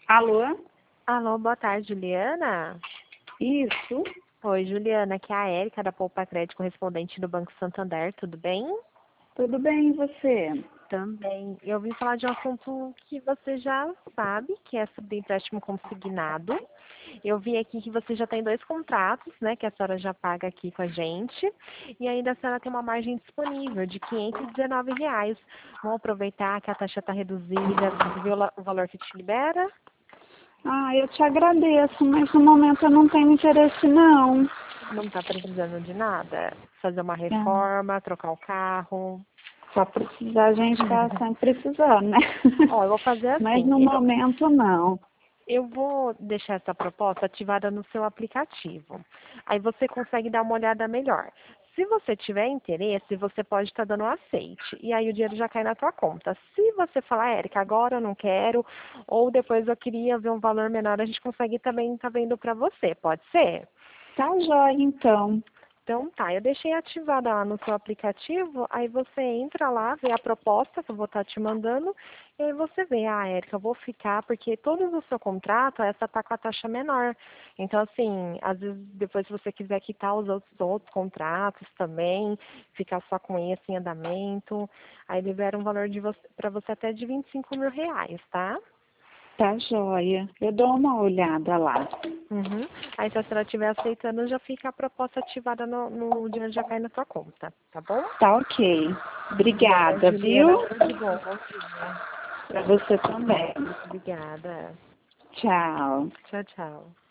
Alô? Alô, boa tarde, Juliana. Isso? Oi, Juliana, aqui é a Érica da Poupa Crédito, correspondente do Banco Santander, tudo bem? Tudo bem, e você? Também. Eu vim falar de um assunto que você já sabe, que é sobre empréstimo consignado. Eu vi aqui que você já tem 2 contratos, né, que a senhora já paga aqui com a gente, e ainda a senhora tem uma margem disponível de R$ 519. Vamos aproveitar que a taxa está reduzida, você viu o valor que te libera? Ah, eu te agradeço, mas no momento eu não tenho interesse, não. Não está precisando de nada? Fazer uma Ah, reforma, trocar o carro? só precisar, a gente está sempre precisando, né? Ó, eu vou fazer Mas assim, no momento, não. eu vou deixar essa proposta ativada no seu aplicativo. Aí você consegue dar uma olhada melhor. Se você tiver interesse, você pode estar dando um aceite. E aí o dinheiro já cai na tua conta. Se você falar, Érica, agora eu não quero, ou depois eu queria ver um valor menor, a gente consegue também estar vendo para você. Pode ser? Tá jóia, então. Então tá, eu deixei ativada lá no seu aplicativo, aí você entra lá, vê a proposta que eu vou estar te mandando, e aí você vê, Érica, eu vou ficar, porque todo o seu contrato, essa tá com a taxa menor. Então, assim, às vezes depois se você quiser quitar os outros contratos também, ficar só com esse em andamento, aí libera um valor de você, para você até de R$ 25.000, tá? Tá jóia. Eu dou uma olhada lá. Uhum. Aí se a senhora estiver aceitando, já fica a proposta ativada no dinheiro já cai na sua conta, tá bom? Tá ok. Obrigada, Obrigada, Juliana. viu? Tudo de bom. Bom dia. Pra você também. Obrigada. Tchau. Tchau, tchau.